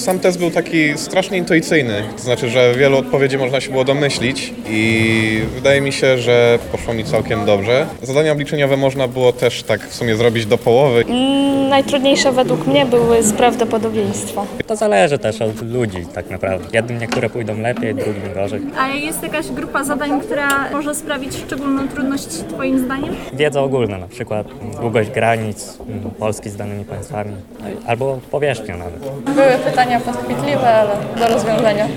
Sam test był taki strasznie intuicyjny, to znaczy, że wielu odpowiedzi można się było domyślić i wydaje mi się, że poszło mi całkiem dobrze. Zadania obliczeniowe można było też tak w sumie zrobić do połowy. Najtrudniejsze według mnie były z prawdopodobieństwa. To zależy też od ludzi tak naprawdę. Jednym niektóre pójdą lepiej, drugim gorzej. A jest jakaś grupa zadań, która może sprawić szczególną trudność Twoim zdaniem? Wiedza ogólna, na przykład długość granic Polski z danymi państwami, albo powierzchnia nawet. Były pytania podchwytliwe, ale do rozwiązania.